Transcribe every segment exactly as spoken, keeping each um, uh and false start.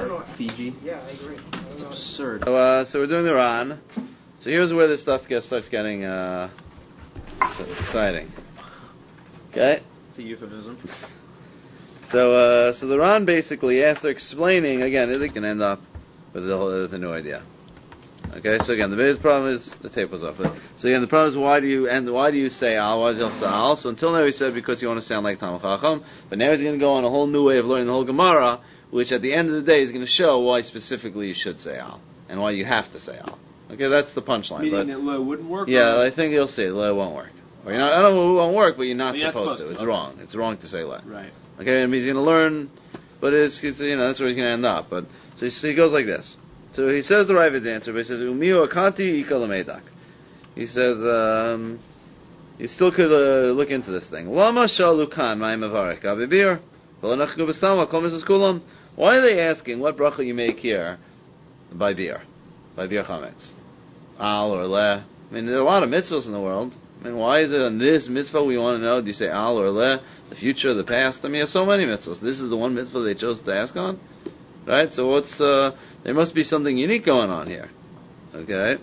or Fiji. Yeah, I agree. I It's absurd. So, uh, so we're doing the Ran. So here's where this stuff gets starts getting uh, exciting. Okay. It's a euphemism. So, uh, so the Ran basically, after explaining again, it can end up with a, with a new idea. Okay. So again, the biggest problem is the tape was off. So again, the problem is why do you and why do you say al? Why do you say al? So until now he said because you want to sound like Talmud Chacham, but now he's going to go on a whole new way of learning the whole Gemara, which at the end of the day is going to show why specifically you should say al and why you have to say al. Okay, that's the punchline. Meaning but, that lo wouldn't work? Yeah, or? I think you'll see lo won't work. Or you're not, I don't know it won't work, but you're not, But you're supposed, not supposed to. to. It's Okay. wrong. It's wrong to say lo. Right. Okay, and he's going to learn, but it's, it's you know that's where he's going to end up. But so he, so he goes like this. So he says the Ravid's answer, but he says umiu akanti ika lamedak. He says um, you still could uh, look into this thing. Lama shalukan ma'im avarek avibir v'lanachnu b'stalma kol mitzvos kulam. Why are they asking what bracha you make here by beer, by beer chametz, al or le? I mean, there are a lot of mitzvahs in the world. I mean, why is it on this mitzvah we want to know? Do you say al or le? The future, the past? I mean, there's so many mitzvahs. This is the one mitzvah they chose to ask on, right? So what's uh, there must be something unique going on here. Okay,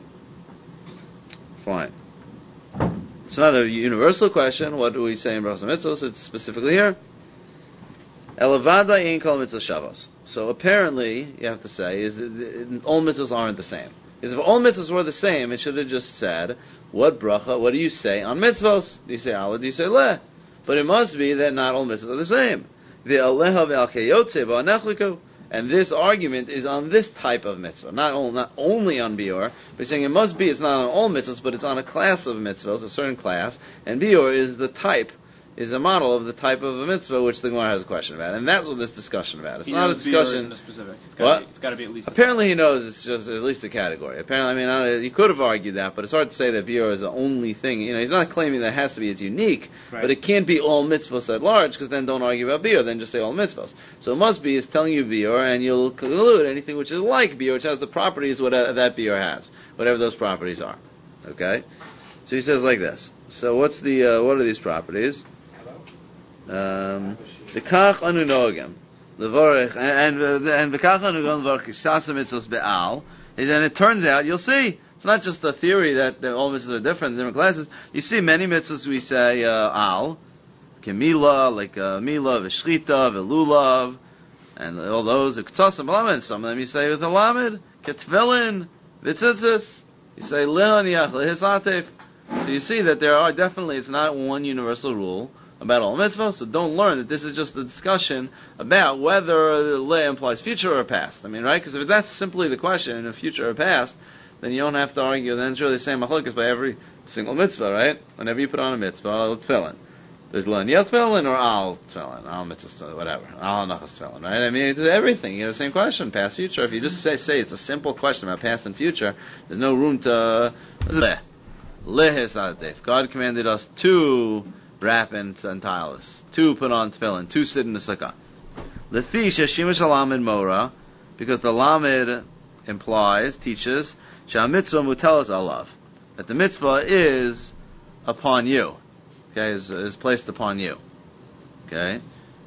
fine. It's not a universal question. What do we say in brachos and mitzvahs? It's specifically here. Elavada ein kol mitzvah shavos. So apparently, you have to say, is that all mitzvahs aren't the same. Because if all mitzvahs were the same, it should have just said, what bracha, what do you say on mitzvahs? Do you say Allah, do you say leh? But it must be that not all mitzvahs are the same. Ve'aleha ve'al va'anechliku. And this argument is on this type of mitzvah, not only, not only on biur, but he's saying it must be, it's not on all mitzvahs, but it's on a class of mitzvahs, a certain class, and biur is the type, is a model of the type of a mitzvah which the Gemara has a question about. And that's what this discussion about. It's he not a knows beer discussion... isn't a specific. It's What? Be, it's got to be at least... Apparently he knows it's just at least a category. Apparently, I mean, I, you could have argued that, but it's hard to say that biur is the only thing. You know, he's not claiming that it has to be, it's unique, Right. but it can't be all mitzvahs at large, because then don't argue about biur, then just say all mitzvahs. So it must be, it's telling you biur, and you'll conclude anything which is like biur, which has the properties whatever that biur has, whatever those properties are. Okay? So he says like this. So what's the, uh, what are these properties? Um, the kach anu nogem, levorech, and and the kach anu nogem levorech kisasa mitzvos be'al. And it turns out, you'll see, it's not just a theory that, that all mitzvahs are different in different classes. You see many mitzvahs we say uh, al, kemila, like uh, mila, v'shchita, v'lulav, and all those, k'tzas and b'lamed. Some of them you say with a lamed, ketvelin, v'tzitzis. You say lehaniach, lehisatef. So you see that there are definitely, it's not one universal rule about all mitzvahs, so don't learn that this is just a discussion about whether the le implies future or past. I mean, right? Because if that's simply the question, if future or past, then you don't have to argue. Then it's really the same machlokas by every single mitzvah, right? Whenever you put on a mitzvah, tefillin. There's le niyat tefillin or al tefillin, al mitzvah, whatever, al nachas tefillin, right? I mean, it's everything. You have the same question, past, future. If you just say say it's a simple question about past and future, there's no room to le. Lehisadef. God commanded us to wrap in talis, to put on tefillin, to sit in the sukkah. Lefi sheshimash alamed mora, because the lamed implies, teaches, shah mitzvah mutelas alav, that the mitzvah is upon you, okay, is, is placed upon you, okay.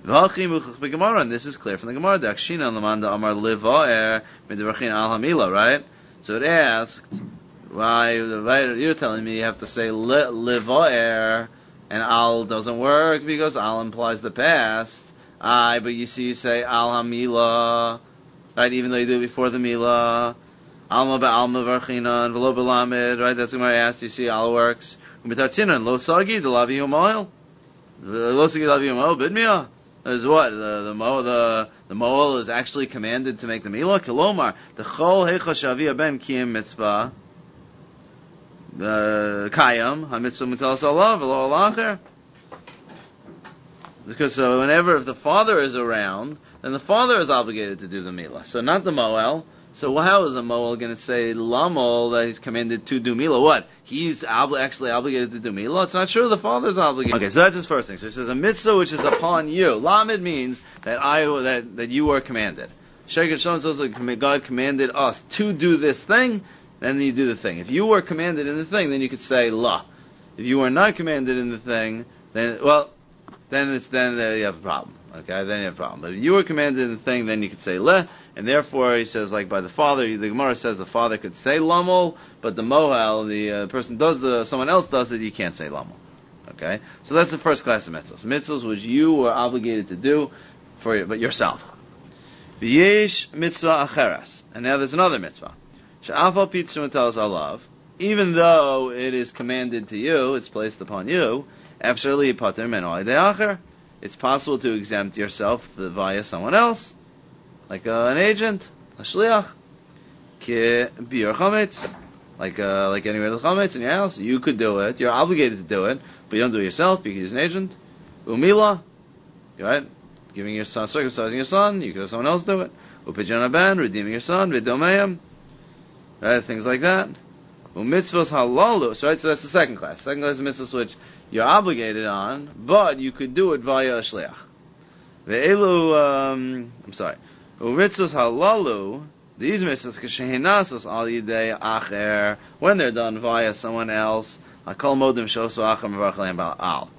And this is clear from the Gemara. Dakshina lamanda amar livaer midrachin al hamila, right? So it asked, why? You're telling me you have to say livaer. And al doesn't work because al implies the past. Aye, but you see, you say al hamila, right? Even though you do it before the mila. Alma ba'alma varchinan v'lo b'lamed, right? That's what I asked. You see, al works. U'mitatzinan lo sagi d'lavi u'moel. Lo sagi d'lavi u'moel bidmiyah. Is what the the mo the the moel is actually commanded to make the mila. Kilomar the chol heicha shavia ben kiyim mitzvah. Kayam, hamitzvah mutelas alav, v'lo alacher. Because uh, whenever if the father is around, then the father is obligated to do the milah. So not the moel. So how is a moel going to say lamol that he's commanded to do milah? What? He's ob- actually obligated to do milah? It's not true. The father's obligated. Okay, so that's his first thing. So he says a mitzvah which is upon you. Lamed means that I that that you were commanded. Sheikh Shon says God commanded us to do this thing. Then you do the thing. If you were commanded in the thing, then you could say la. If you were not commanded in the thing, then well, then it's then uh, you have a problem. Okay, then you have a problem. But if you were commanded in the thing, then you could say le, and therefore he says, like by the father, the Gemara says the father could say lamol, but the mohel, the uh, person does the, someone else does it, you can't say lamol. Okay, so that's the first class of mitzvahs. Mitzvahs which you were obligated to do for but yourself. V'yesh mitzvah acheras, and now there's another mitzvah. She'afal pitzum tells alav, even though it is commanded to you, it's placed upon you. Afshali pater men al acher. It's possible to exempt yourself via someone else, like uh, an agent, a shliach, ki biur chametz, like uh, like getting rid of the chametz in your house. You could do it. You're obligated to do it, but you don't do it yourself. You can use an agent. Umila, right? Giving your son, circumcising your son. You could have someone else do it. Upijan ben, redeeming your son. Vidomeim, right? Things like that. Umitzvos halalu. So right, so that's the second class. Second class of mitzvahs which you're obligated on, but you could do it via a shliach. Ve'elu, um, I'm sorry. Umitzvos halalu. These mitzvahs k'shehinasas al yidei acher, when they're done via someone else. Hakol modim shosu acher mevarach lehem ba'al.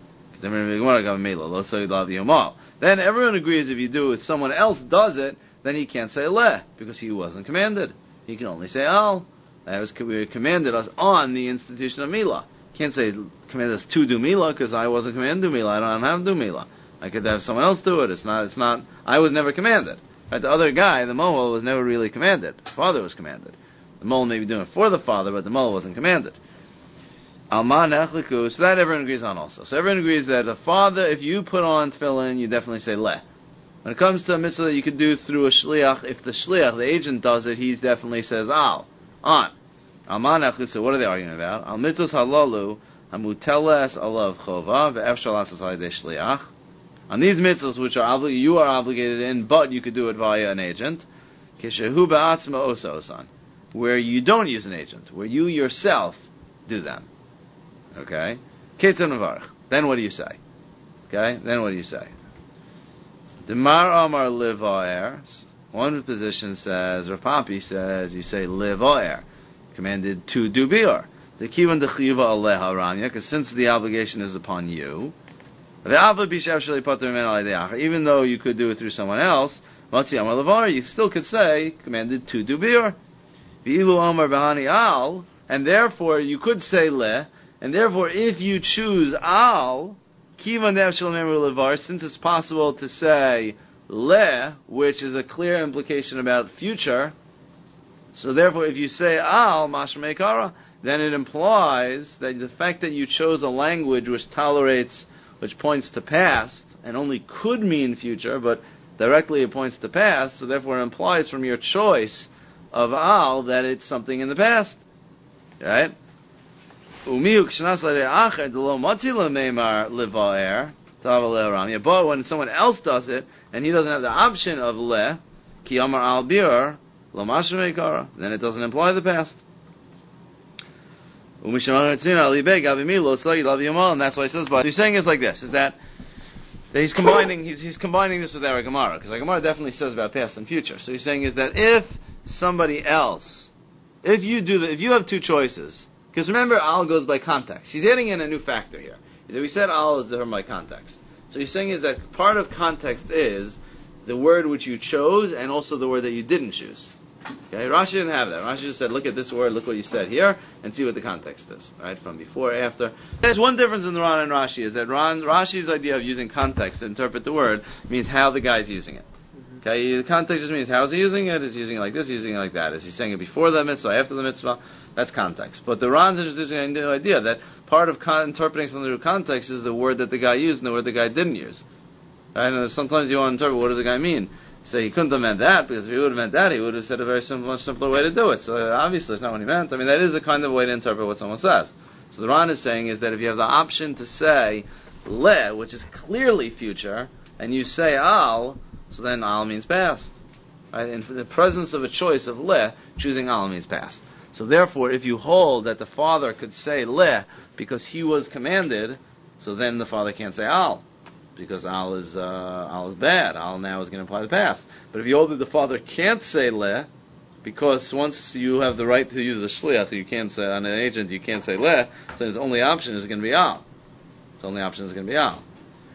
Then everyone agrees if you do it, someone else does it, then he can't say leh, because he wasn't commanded. He can only say al. That was we commanded us on the institution of milah. Can't say command us to do milah because I wasn't commanded to do milah. I don't have to do milah. I could have someone else do it. It's not. It's not. I was never commanded. Right? The other guy, the mohel, was never really commanded. The father was commanded. The mohel may be doing it for the father, but the mohel wasn't commanded. Alman echliku. So that everyone agrees on also. So everyone agrees that the father, if you put on tefillin, you definitely say leh. When it comes to a mitzvah that you could do through a shliach, if the shliach, the agent, does it, he definitely says al on. Alman echliku. So what are they arguing about? Al mitzvahs halalu hamuteles alav chova ve'efshalas asayde shliach. On these mitzvahs which are obli- you are obligated in, but you could do it via an agent, kishehu ba'atzma osa osan, where you don't use an agent, where you yourself do them. Okay? Ketzon mevarach. Then what do you say? Okay? Then what do you say? Demar amar livaer. One position says, Rav Papi says, you say livaer, commanded to do biur. The kivan dechiva aleha ranya, because since the obligation is upon you, even though you could do it through someone else, you still could say, commanded to do biur. And therefore, you could say le, and therefore, if you choose al, since it's possible to say le, which is a clear implication about future, so therefore, if you say al, mashma kara, then it implies that the fact that you chose a language which tolerates, which points to past, and only could mean future, but directly it points to past, so therefore it implies from your choice of al that it's something in the past. Right? But when someone else does it, and he doesn't have the option of le, ki amar al bir, then it doesn't imply the past. And that's why he says, but he's saying it's like this, is that, that he's combining he's, he's combining this with our Gemara, because our Gemara definitely says about past and future. So he's saying is that if somebody else, if you do the, if you have two choices, because remember, al goes by context. He's adding in a new factor here. We said al is different by context. So he's saying is that part of context is the word which you chose and also the word that you didn't choose. Okay, Rashi didn't have that. Rashi just said, look at this word, look what you said here, and see what the context is, right, from before, after. There's one difference in the Ran and Rashi, is that Ran, Rashi's idea of using context to interpret the word means how the guy's using it. Okay, the context just means how is he using it, is he using it like this, is he using it like that, is he saying it before the mitzvah, after the mitzvah, that's context. But the Ran's introducing a new idea that part of con- interpreting something through context is the word that the guy used and the word the guy didn't use. Right, and sometimes you want to interpret what does the guy mean. So he couldn't have meant that, because if he would have meant that, he would have said a very simple, much simpler way to do it. So obviously it's not what he meant. I mean, that is a kind of way to interpret what someone says. So the Ran is saying is that if you have the option to say le, which is clearly future, and you say al, so then al means past. Right? In the presence of a choice of le, choosing al means past. So therefore, if you hold that the father could say le because he was commanded, so then the father can't say al, because al is uh, al is bad. Al now is going to imply the past. But if you hold that the father can't say le, because once you have the right to use a shliach, you can't say on an agent, you can't say le. So his only option is going to be al. His only option is going to be al.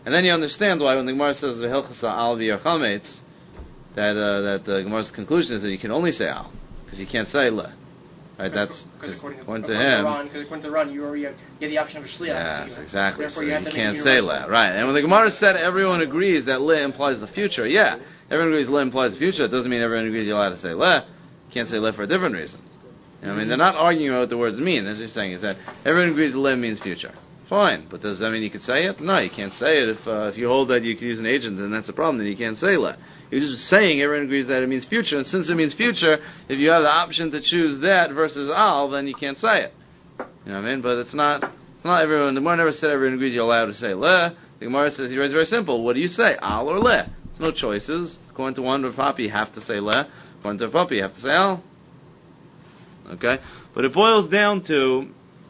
And then you understand why when the Gemara says V'hilchasa al v'yer chametz, that uh, that the Gemara's conclusion is that you can only say al because you can't say le. Right? That's because according, according to, to according him. To Ron, because according to Ron, you already have, you have the option of a shliach. Yes, so you, exactly. Therefore, So you, you have to can't make say universal. le, right? And when the Gemara said everyone agrees that le implies the future, yeah, everyone agrees le implies the future. It doesn't mean everyone agrees you're allowed to say le. You can't say le for a different reason. You know, I mean, they're not arguing about what the words mean. They're just saying is that everyone agrees that le means future. Fine, but does that mean you could say it? No, you can't say it. If uh, if you hold that you can use an agent, then that's a problem. Then you can't say le. You're just saying everyone agrees that it means future, and since it means future, if you have the option to choose that versus al, then you can't say it. You know what I mean? But it's not it's not everyone. The Gemara never said everyone agrees you're allowed to say le. The Gemara says it's very simple. What do you say, al or le? There's no choices. According to one Rav Papi, you have to say le. According to Rav Papi, you have to say al. Okay, but it boils down to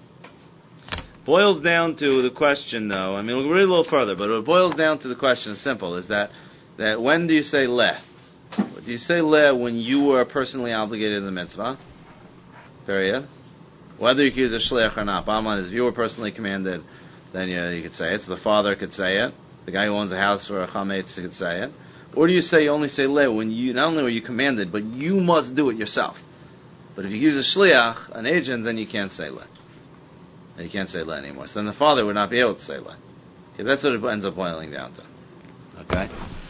boils down to the question, though. I mean, we'll read a little further, but it boils down to the question. Is simple: is that that when do you say le? Do you say le when you are personally obligated in the mitzvah? Period. Whether you can use a shliach or not, bottom line is if you were personally commanded, then you, you could say it. So the father could say it. The guy who owns a house for a chametz could say it. Or do you say you only say le when you not only were you commanded, but you must do it yourself? But if you use a shliach, an agent, then you can't say le. You can't say le anymore. So then the father would not be able to say le. Okay, that's what it ends up boiling down to. Okay.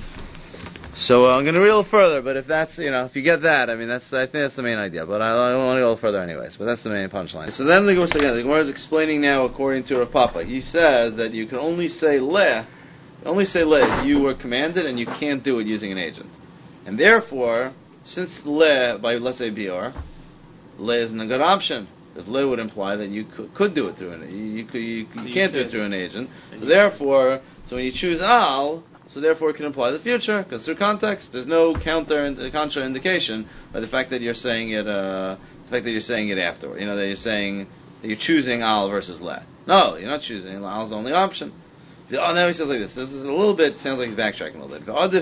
So uh, I'm going to read a little further, but if that's, you know, if you get that, I mean, that's, I think that's the main idea, but I, I don't want to go a little further anyways, but that's the main punchline. So then the Gemara, the Gemara is explaining now according to Rav Papa. He says that you can only say le, only say le if you were commanded and you can't do it using an agent. And therefore, since le, by let's say bior, le isn't a good option, because le would imply that you could, could do it through an, you, you, could, you, you, you can't do it through an agent. So therefore, so when you choose al, so therefore it can imply the future, because through context, there's no counter and contra indication by the fact that you're saying it, uh, the fact that you're saying it afterward. You know, that you're saying that you're choosing al versus le. No, you're not choosing. Al is the only option. Oh, now he says like this. This is a little bit, sounds like he's backtracking a little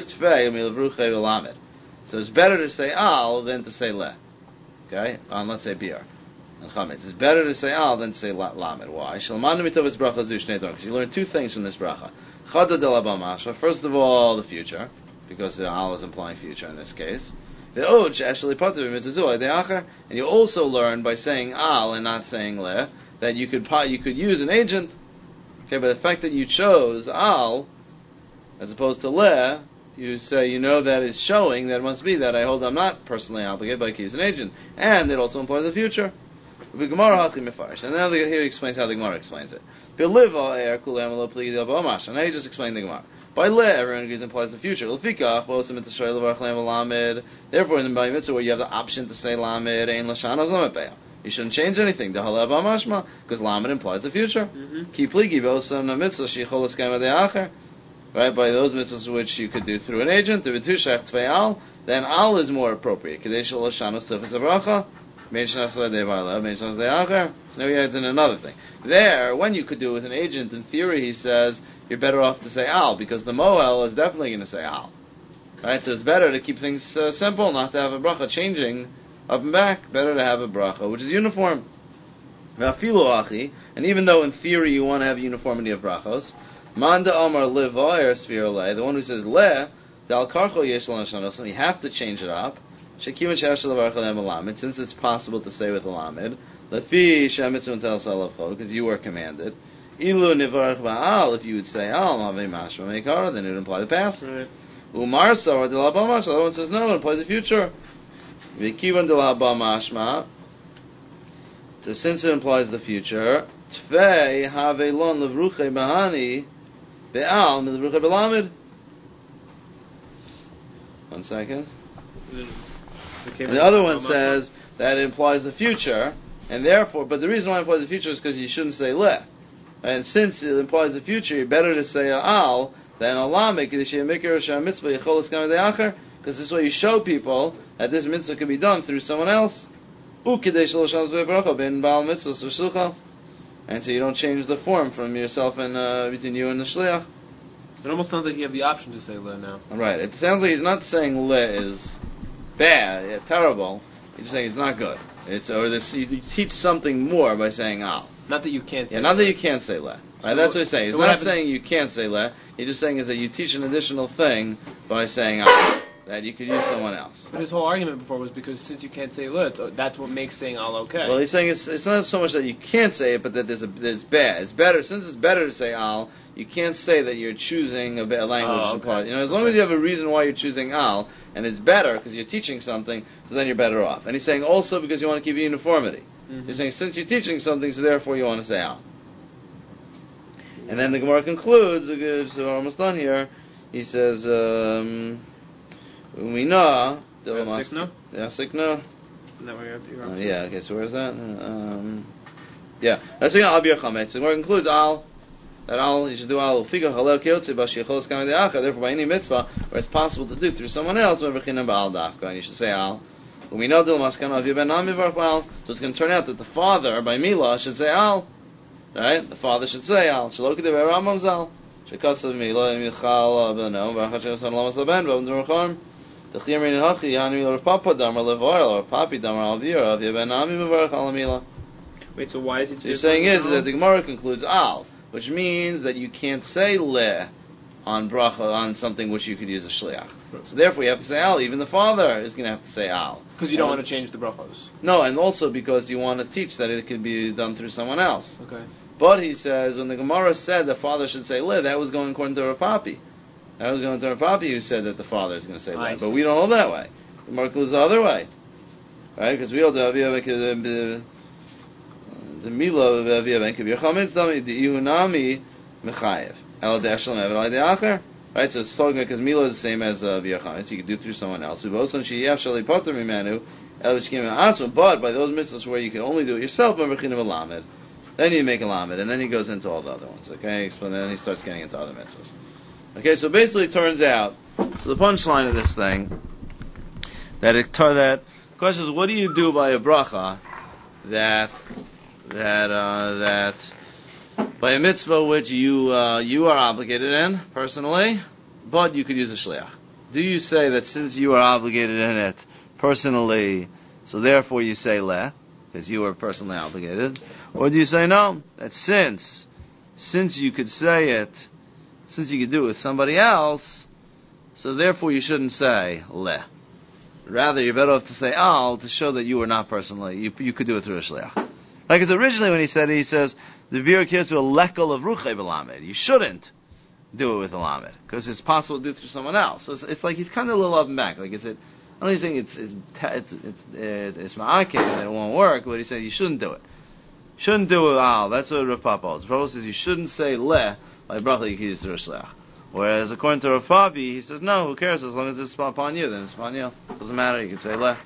bit. So it's better to say al than to say le. Okay? On, let's say biar. And chametz. It's better to say al than to say lamed. Why? Because you learn two things from this bracha. First of all, the future, because the al is implying future in this case. And you also learn by saying al and not saying le that you could you could use an agent. Okay, but the fact that you chose al as opposed to le, you say you know that is showing that it must be that I hold I'm not personally obligated, but I can use an agent, and it also implies the future. The Gemara and now the, here he explains how the Gemara explains it. Now he just explained the Gemara. By le, everyone agrees implies the future. Therefore, in the Bali Mitzvah, where you have the option to say lamed, you shouldn't change anything. Because lamed implies the future. Right, by those mitzvahs which you could do through an agent, then al is more appropriate. So now he adds in another thing. There, when you could do it with an agent, in theory, he says, you're better off to say al, because the moel is definitely going to say al. Right, so it's better to keep things uh, simple, not to have a bracha changing up and back. Better to have a bracha, which is uniform. And even though in theory you want to have uniformity of brachos, manda omar levayer sphere le, the one who says le, dal karcho yesh l'nashanosim, you have to change it up. Since it's possible to say with a lamed, because you were commanded. If you would say al, then it would imply the past. Umar sawar de la bamash. The other one says no, it implies the future. V'kivan de la bamashma. So since it implies the future, tfei havelon levruche bahani be'al milevruche belamed. One second. And the other one says that it implies the future, and therefore, but the reason why it implies the future is because you shouldn't say le. And since it implies the future, you're better to say al than alamek, because this way you show people that this mitzvah can be done through someone else. And so you don't change the form from yourself and uh, between you and the shliach. It almost sounds like you have the option to say le now. Right. It sounds like he's not saying le is bad, yeah, terrible. He's just saying it's not good. It's or this, you teach something more by saying al. Not that you can't say Yeah, not le. that you can't say le. Right? So That's what- what he's saying. He's so what not happens- saying you can't say le. He's just saying is that you teach an additional thing by saying al, that you could use someone else. But his whole argument before was because since you can't say le, it's- that's what makes saying al okay. Well, he's saying it's it's not so much that you can't say it, but that there's a there's bad. It's better since it's better to say al. You can't say that you're choosing a, a language. Oh, and okay. part. You know, as long Okay. as you have a reason why you're choosing al, and it's better because you're teaching something, so then you're better off. And he's saying also because you want to keep uniformity. Mhm. So he's saying since you're teaching something, so therefore you want to say al. And then the Gemara concludes, so we're almost done here. He says, um, we know. Sikna? Yeah, sikna. Isn't that where you're, you're Uh, yeah, okay, so where's that? Um, yeah, that's saying al bir chametz. The Gemara concludes al, that al, you should do al figa halel kiotze b'shichos kamei de'acha. Therefore, by any mitzvah where it's possible to do through someone else, when v'chinam ba'al dafka, and you should say al. When we know dil maskana of ben nami v'arch al, so it's going to turn out that the father by milah should say al, right? The father should say al. Shelo kedei Rambam zal. Shekasav milah michal b'no v'achashem son lamas laben v'avim d'racham. The chiyamrin hachi yani or papa damar levar or papi damar al v'yara v'ben nami v'arch al milah. Wait, so why is he? So you're saying is that the Gemara concludes al, which means that you can't say le on bracha on something which you could use a shliach. So therefore, you have to say al. Even the father is going to have to say al Because you don't want to change the brachos. No, and also because you want to teach that it could be done through someone else. Okay. But he says when the Gemara said the father should say le, that was going according to Rav Papi. That was going to Rav Papi who said that the father is going to say I le, but see. we don't hold that way. The Gemara concludes the other way, right? Because we hold the the mila of Avia Kabir Chametz Dami the Ihunami Mechayev El Deshlam Evel Al Deacher. Right, so it's talking because mila is the same as Avia Chametz. You can do through someone else. Uboson Sheyef Shali Potter Mimanu El Shkim Asma. But by those mitzvahs where you can only do it yourself, Mevachin of Lamed, then you make a lamed, and then he goes into all the other ones. Okay, explain. Then he starts getting into other mitzvahs. Okay, so basically, it turns out. So the punchline of this thing that it that the question is, what do you do by a bracha that that uh, that by a mitzvah which you uh, you are obligated in personally, but you could use a shliach? Do you say that since you are obligated in it personally, so therefore you say le, because you are personally obligated, or do you say no, that since since you could say it, since you could do it with somebody else, so therefore you shouldn't say le. Rather, you're better off to say al to show that you were not personally, you you could do it through a shliach. Like, because originally when he said it, he says, the vir kirs will lekel of ruchei b'lamed. You shouldn't do it with a lamed, because it's possible to do it through someone else. So it's, it's like he's kind of a little up and back. Like, is it, I don't think it's, it's, it's, it's, it's, it's ma'akid and it won't work, but he said you shouldn't do it. Shouldn't do it al. That's what Rav Papa holds. Rav Papa says you shouldn't say le, like bracha you can use through a shliach. Whereas according to Rav Papi, he says no, who cares, as long as it's upon you, then it's upon you. Doesn't matter, you can say le.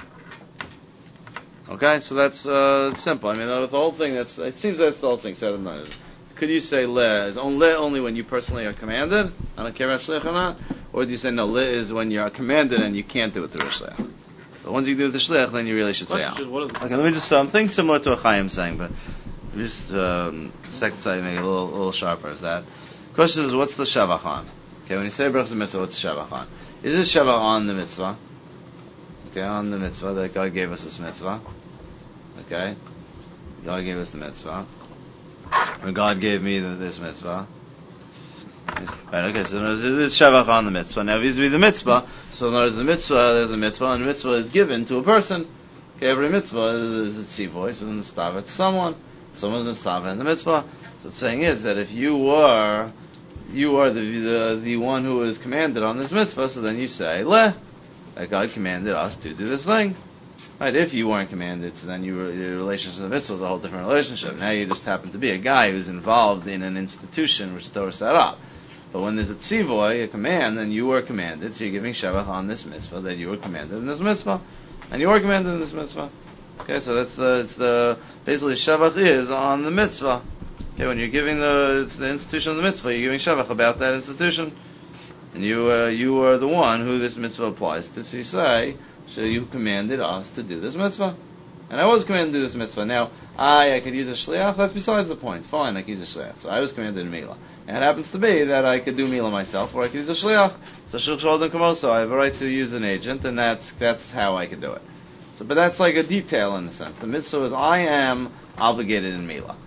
Okay, so that's uh, simple. I mean, the whole thing, that's, it seems that's the whole thing said and done. Could you say le is on, le only when you personally are commanded? I don't care about shliach or not. Or do you say no, le is when you're commanded and you can't do it through a shliach? But once you do it with the shliach, then you really should say al. What is the Okay, let me just, um, think similar to what Chaim saying, but just um, second side make it a little, a little sharper is that. Question is, what's the shavach on? Okay, when you say brachas mitzvah, what's the shavach on? Is this shavach on the mitzvah? Okay, on the mitzvah that God gave us this mitzvah. Okay, God gave us the mitzvah. Or God gave me the, this mitzvah. Right, okay, so this is shavach on the mitzvah. Now, vis-a-vis the mitzvah, so there's the mitzvah, there's a mitzvah, and the mitzvah is given to a person. Okay, every mitzvah is a tzivoy, so it's a to someone. Someone's a stava in the mitzvah. So the saying is that if you were, you are the, the the one who is commanded on this mitzvah, so then you say, le, that God commanded us to do this thing. Right, if you weren't commanded, so then you were, your relationship to the mitzvah is a whole different relationship. Now you just happen to be a guy who's involved in an institution which the Torah set up. But when there's a tzivoy, a command, then you were commanded, so you're giving shevach on this mitzvah, that you were commanded in this mitzvah. And you were commanded in this mitzvah. Okay, so that's the, it's the, basically shevach is on the mitzvah. Okay, when you're giving the, it's the institution of the mitzvah, you're giving shevach about that institution. And you, uh, you are the one who this mitzvah applies to, so you say, so you commanded us to do this mitzvah. And I was commanded to do this mitzvah. Now, I, I could use a shliach, that's besides the point. Fine, I can use a shliach. So I was commanded in Mila. And it happens to be that I could do Mila myself, or I could use a shliach. So shuk shalden kamoso, I have a right to use an agent, and that's, that's how I could do it. So, but that's like a detail in a sense. The mitzvah is I am obligated in Mila.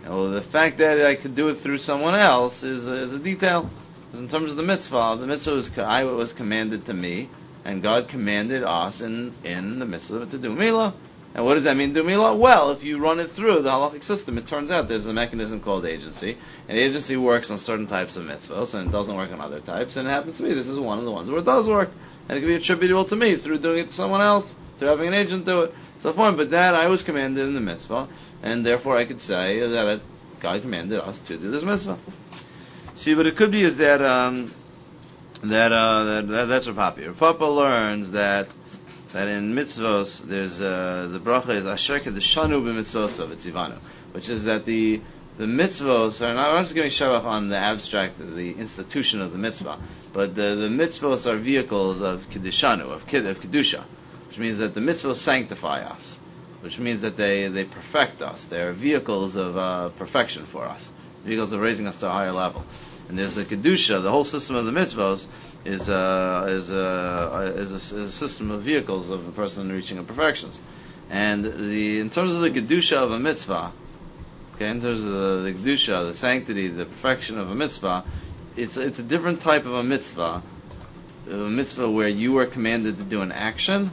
Well, the fact that I could do it through someone else is, is a detail. Because in terms of the mitzvah, the mitzvah was, I was commanded to me, and God commanded us in, in the mitzvah to do milah. And what does that mean, do milah? Well, if you run it through the halachic system, it turns out there's a mechanism called agency, and agency works on certain types of mitzvahs, and it doesn't work on other types, and it happens to me, this is one of the ones where it does work, and it can be attributable to me through doing it to someone else, through having an agent do it, so fine, but that I was commanded in the mitzvah, and therefore I could say that God commanded us to do this mitzvah. See, what it could be is that, um, that, uh, that, that that's Rav Papi. Rav Papa learns that that in mitzvos, there's uh, the bracha is asher kedeshanu b'mitzvosav, it's Ivanu, which is that the the mitzvos are not, I'm not just giving shavach on the abstract, the institution of the mitzvah, but the, the mitzvos are vehicles of kedeshanu, of kid, of kedusha, which means that the mitzvos sanctify us, which means that they, they perfect us. They are vehicles of uh, perfection for us, vehicles of raising us to a higher level. And there's a kedusha, the whole system of the mitzvos is uh, is, uh, is, a, is a system of vehicles of a person reaching of perfections. And the in terms of the kedusha of a mitzvah, okay, in terms of the, the kedusha, the sanctity, the perfection of a mitzvah, it's it's a different type of a mitzvah, a mitzvah where you are commanded to do an action,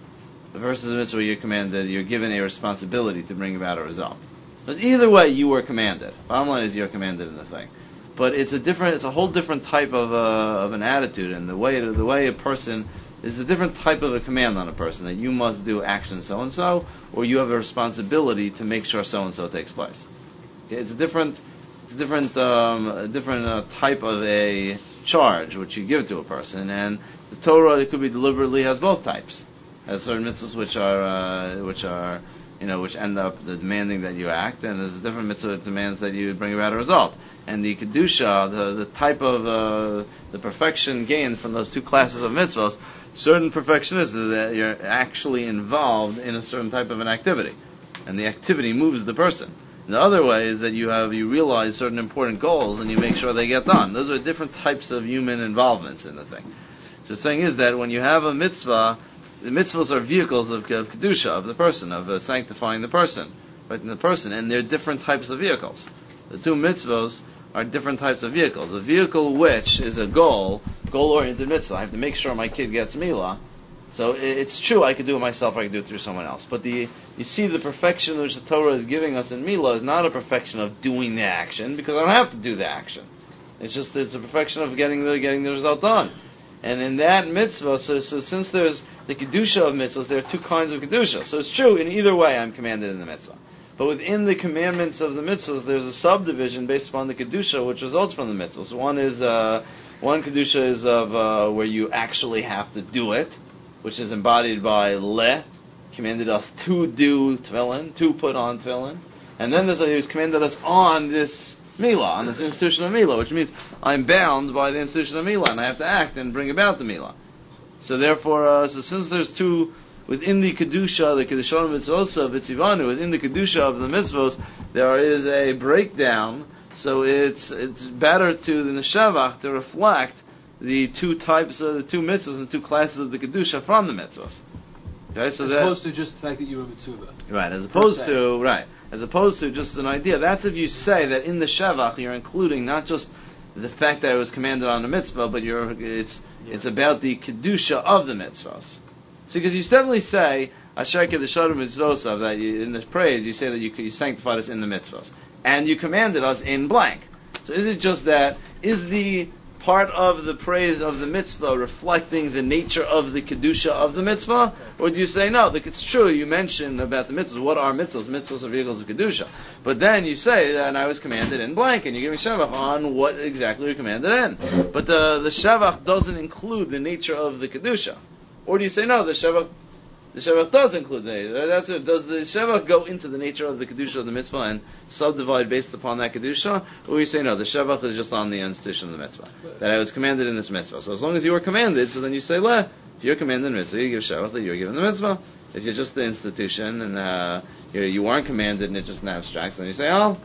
versus a mitzvah where you're commanded, you're given a responsibility to bring about a result. But either way, you were commanded. Bottom line is you're commanded in the thing. But it's a different, it's a whole different type of uh, of an attitude, and the way the way a person is a different type of a command on a person that you must do action so and so, or you have a responsibility to make sure so and so takes place. Okay, it's a different, it's a different, um, a different uh, type of a charge which you give to a person, and the Torah, it could be deliberately has both types. It has certain mitzvahs which are uh, which are you know which end up demanding that you act, and there's a different mitzvah that demands that you bring about a result. And the kedusha, the the type of uh, the perfection gained from those two classes of mitzvahs, certain perfection is that you're actually involved in a certain type of an activity, and the activity moves the person. The other way is that you have you realize certain important goals and you make sure they get done. Those are different types of human involvements in the thing. So the saying is that when you have a mitzvah, the mitzvahs are vehicles of, of kedusha, of the person, of uh, sanctifying the person, right, in the person, and they're different types of vehicles. The two mitzvahs are different types of vehicles. A vehicle which is a goal, goal-oriented mitzvah. I have to make sure my kid gets milah. So it's true, I could do it myself, I could do it through someone else. But the you see the perfection which the Torah is giving us in milah is not a perfection of doing the action, because I don't have to do the action. It's just it's a perfection of getting the getting the result done. And in that mitzvah, so, so since there's the kedusha of mitzvahs, there are two kinds of kedusha. So it's true, in either way I'm commanded in the mitzvah. But within the commandments of the mitzvahs, there's a subdivision based upon the kedusha, which results from the mitzvahs. So one is uh, one kedusha is of uh, where you actually have to do it, which is embodied by le, commanded us to do tefillin, to put on tefillin, and then there's a, he's commanded us on this milah, on this institution of milah, which means I'm bound by the institution of milah, and I have to act and bring about the milah. So therefore, uh, so since there's two. Within the kedusha, the kedusha mitzvos of Itzivanu, within the kedusha of the mitzvos, there is a breakdown. So it's it's better to the neshevach to reflect the two types of the two mitzvos and two classes of the kedusha from the mitzvos. Okay, so as that, opposed to just the fact that you were mitzvah. Right, as opposed to right, as opposed to just an idea. That's if you say that in the shevach you're including not just the fact that it was commanded on the mitzvah, but you're it's yeah. it's about the kedusha of the mitzvos. So, because you definitely say, Asher kedeshanu mitzvosav, that you, in this praise, you say that you, you sanctified us in the mitzvahs. And you commanded us in blank. So is it just that, is the part of the praise of the mitzvah reflecting the nature of the kedusha of the mitzvah? Or do you say, no, like it's true, you mentioned about the mitzvahs, what are mitzvahs? Mitzvahs are vehicles of kedusha. But then you say, and I was commanded in blank, and you're giving shevach on what exactly you're commanded in. But the, the shevach doesn't include the nature of the kedusha. Or do you say, no, the shevach, the shevach does include the, that's it. Does the shevach go into the nature of the kedusha of the mitzvah and subdivide based upon that kedusha? Or you say, no, the shevach is just on the institution of the mitzvah, that I was commanded in this mitzvah. So as long as you were commanded, so then you say, le, if you're commanded in the mitzvah, you give shevach that you're given the mitzvah. If you're just the institution and uh, you're, you weren't commanded and it's just an abstract, then you say, oh.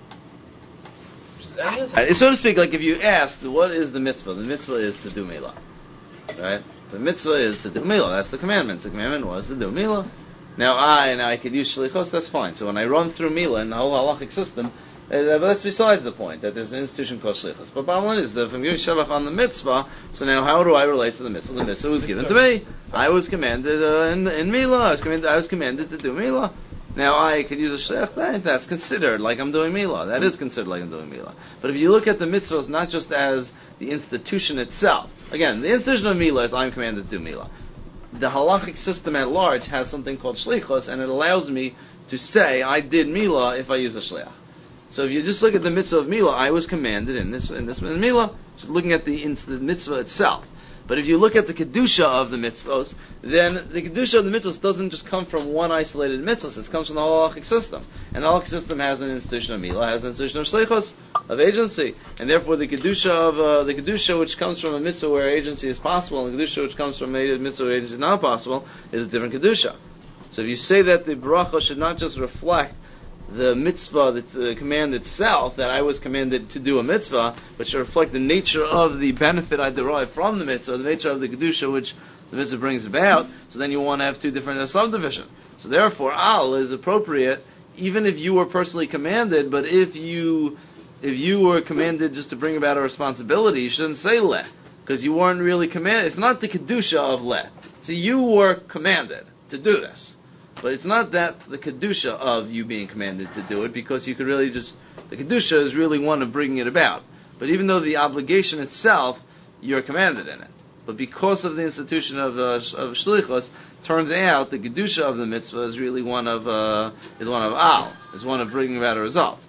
Uh, so to speak, like if you ask, what is the mitzvah? The mitzvah is to do milah. Right? The mitzvah is to do milah. That's the commandment. The commandment was to do milah. Now I, now I could use shlichos, that's fine. So when I run through milah in the whole halachic system, Uh, but that's besides the point, that there's an institution called shlichus. But bottom line is that if I'm giving shevach on the mitzvah, so now how do I relate to the mitzvah? The mitzvah was given to me. I was commanded uh, in, in milah. I was commanded. I was commanded to do milah. Now I could use a shliach. That, that's considered like I'm doing milah. That is considered like I'm doing milah. But if you look at the mitzvahs not just as the institution itself, again, the institution of milah is I'm commanded to do milah. The halachic system at large has something called shlichus, and it allows me to say I did milah if I use a shliach. So if you just look at the mitzvah of milah, I was commanded in this in this in milah, just looking at the, in the mitzvah itself. But if you look at the kedusha of the mitzvahs, then the kedusha of the mitzvahs doesn't just come from one isolated mitzvah; it comes from the whole halachic system. And the halachic system has an institution of milah, has an institution of shlichus, of agency, and therefore the kedusha of uh, the kedusha which comes from a mitzvah where agency is possible, and the kedusha which comes from a mitzvah where agency is not possible, is a different kedusha. So if you say that the bracha should not just reflect the mitzvah, the, the command itself, that I was commanded to do a mitzvah, but should reflect the nature of the benefit I derive from the mitzvah, the nature of the kedusha which the mitzvah brings about, so then you want to have two different uh, subdivisions. So therefore, al is appropriate, even if you were personally commanded, but if you if you were commanded just to bring about a responsibility, you shouldn't say le, because you weren't really commanded. It's not the kedusha of le. See, you were commanded to do this. But it's not that the kedusha of you being commanded to do it, because you could really just, the kedusha is really one of bringing it about. But even though the obligation itself, you're commanded in it. But because of the institution of uh, of shlichus, turns out the kedusha of the mitzvah is really one of uh, is one of al, is one of bringing about a result.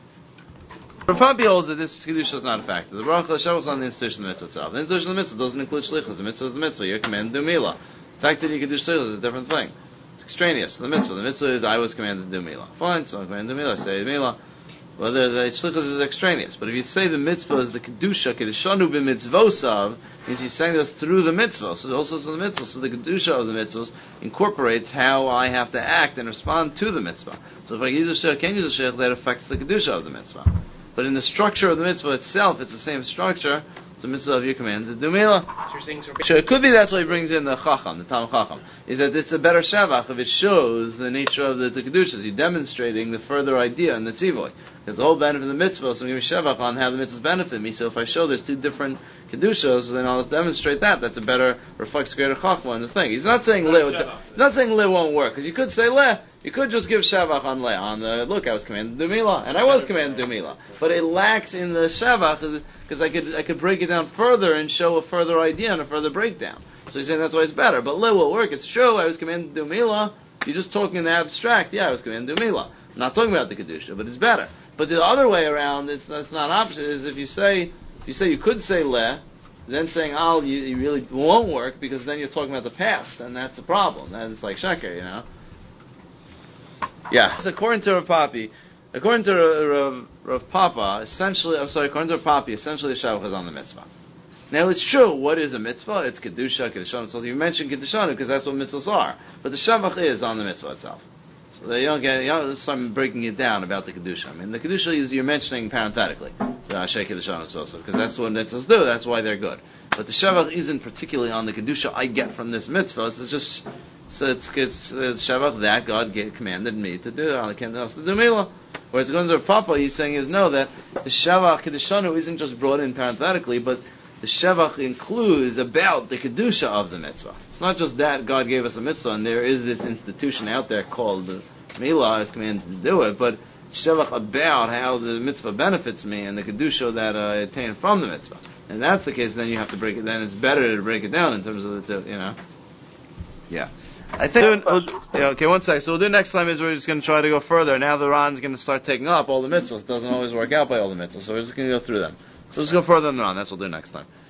Rav Papi holds that this kedusha is not a factor. The bracha shevach is on the institution of the mitzvah itself. The institution of the mitzvah doesn't include shlichus. The mitzvah is the mitzvah. You're commanded to do milah. The fact that you can do shlichus is a different thing. Extraneous to the mitzvah. The mitzvah is I was commanded to do milah. Fine, so I'm commanded to do milah. I say milah. Well, the, the shlichus is extraneous. But if you say the mitzvah is the kedusha, kedushanu b'mitzvosav, means he's saying this through the mitzvah. So also the mitzvah. So the kedusha of the mitzvahs incorporates how I have to act and respond to the mitzvah. So if I use a shliach, can use a shliach, that affects the kedusha of the mitzvah. But in the structure of the mitzvah itself, it's the same structure. The mitzvah of your command to do milah. So it could be that's why he brings in the chacham, the tam chacham, is that it's a better shavach if it shows the nature of the, the kedushas. You're demonstrating the further idea in the tzivoy. Because the whole benefit of the mitzvah, so I'm giving shavach on how the mitzvahs benefit me. So if I show there's two different kedushas, then I'll demonstrate that. That's a better, reflects greater chachma in the thing. He's not saying le. He's not saying le won't work, because you could say le. You could just give shavach on le, on the, look, I was commanded to do milah, and I was commanded to do milah. But it lacks in the shavach, because I could I could break it down further and show a further idea and a further breakdown. So he's saying that's why it's better. But le will work. It's true, I was commanded to do milah. You're just talking in the abstract. Yeah, I was commanded to do milah. I'm not talking about the kedusha, but it's better. But the other way around, it's, it's not opposite, is if you say, if you say you could say le, then saying al, you, you really won't work, because then you're talking about the past, and that's a problem. That's like sheker, you know. Yeah. So according to Rav Papi, according to Rav, Rav Papa, essentially, I'm sorry, according to Rav Papi, essentially the shavach is on the mitzvah. Now it's true, what is a mitzvah? It's kedusha, kedushanu. So you mentioned kedushanu because that's what mitzvahs are. But the shavach is on the mitzvah itself. So you don't get, you don't start breaking it down about the kedusha. I mean, the kedusha is you're mentioning parenthetically, because that's what mitzvahs do. That's why they're good. But the shavach isn't particularly on the kedusha I get from this mitzvah. It's just so it's it's, it's shavach that God gave, commanded me to do. I can't ask to do milah. Whereas according to Rav Papa, he's saying is no, that the shavach kedushanu isn't just brought in parenthetically, but the shavach includes about the kedusha of the mitzvah. It's not just that God gave us a mitzvah and there is this institution out there called the milah is commanded to do it, but shavach about how the mitzvah benefits me and the kedusha that I attain from the mitzvah. And if that's the case, then you have to break it. Then it's better to break it down in terms of the, you know, yeah. I think. We'll, yeah, okay, one second. So we'll do next time is we're just going to try to go further. Now the Ran's going to start taking up all the mitzvahs. It doesn't always work out by all the mitzvahs, so we're just going to go through them. So let's go further than the Ran. That's what we'll do next time.